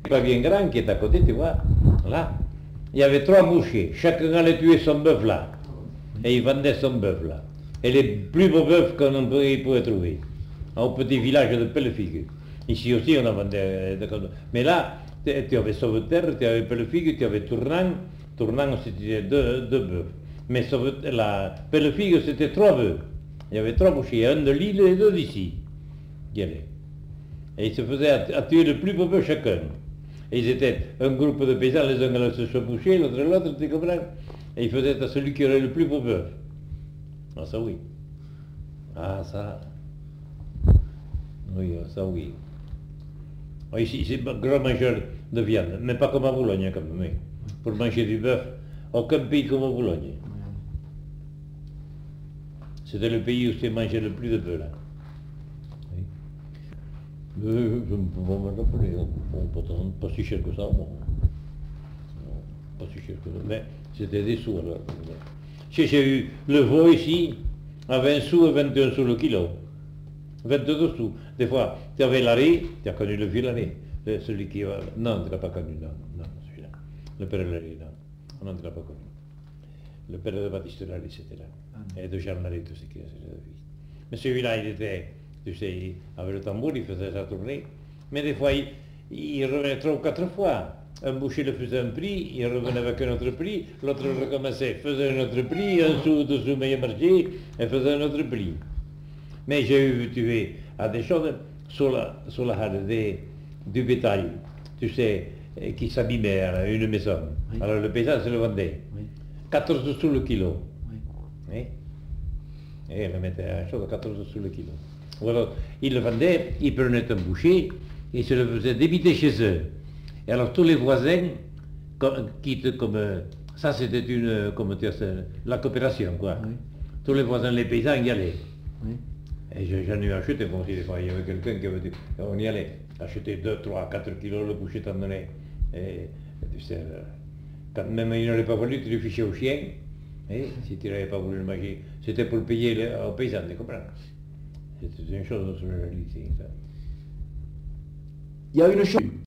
Pas bien grand qui est à côté, tu vois. Là, il y avait 3 bouchers. Chacun allait tuer son bœuf là. Et il vendait son bœuf là. Et les plus beaux bœufs qu'on pouvait trouver. Au petit village de Pellefigue. Ici aussi, on en vendait. Mais là, tu avais Sauveterre, tu avais Pellefigue, tu avais Tournant. Tournant, c'était deux bœufs. Mais la Pellefigue, c'était 3 bœufs. Il y avait 3 bouchers, un de Lille et 2 d'ici. Et ils se faisaient à tuer le plus beau bœuf chacun. Et ils étaient un groupe de paysans, les uns allaient se chevaucher, l'autre, tu comprends? Et ils faisaient à celui qui aurait le plus beau bœuf. Ah, ça oui. Ah, ça. Oui, ça oui. Ici, c'est un grand mangeur de viande, mais pas comme à Boulogne, quand même. Oui. Pour manger du bœuf, aucun pays comme à Boulogne. C'était le pays où s'est mangé le plus de bœuf, là. Oui. Je ne peux pas me rappeler. Bon, pas si cher que ça, bon. Non, pas si cher que ça. Mais c'était des sous, alors. J'ai eu le veau ici, à 20 sous et 21 sous le kilo. 22 sous. Des fois, tu avais l'arrêt, tu as connu le vieux l'arrêt. Celui qui va. Non, tu ne l'as pas connu, non, celui-là. Le père de l'arrêt, non. Non, tu ne l'as pas connu. Le père de Baptiste Larrey, c'était là. Et de Jean Larrey, tout ce qui est. Mais celui-là, il était, tu sais, avec le tambour, il faisait sa tournée. Mais des fois, il revenait 3 ou 4 fois. Un boucher le faisait un prix, il revenait avec un autre prix, l'autre recommençait, faisait un autre prix, un sous dessous meilleur marché, et faisait un autre prix. Mais j'ai eu tuer à des choses sur la halle du bétail, tu sais, qui s'abîmait à une maison. Oui. Alors le paysan se le vendait. Oui. 14 sous le kilo. Oui. Oui. Et il le mettait à 14 sous le kilo. Ou alors, il le vendait, il prenait un boucher, et il se le faisait débiter chez eux. Et alors tous les voisins, ça c'était la coopération, quoi. Oui. Tous les voisins, les paysans y allaient. Oui. Et j'en ai acheté, bon, si des fois il y avait quelqu'un qui avait dit, on y allait, acheter 2, 3, 4 kilos, le boucher t'en donnait. Et tu sais, quand même il n'aurait pas voulu, tu le fichais au chien, et si tu n'avais pas voulu le manger, c'était pour le payer aux paysans, tu comprends? C'était une chose sur la réalité, ça. Il y a une chose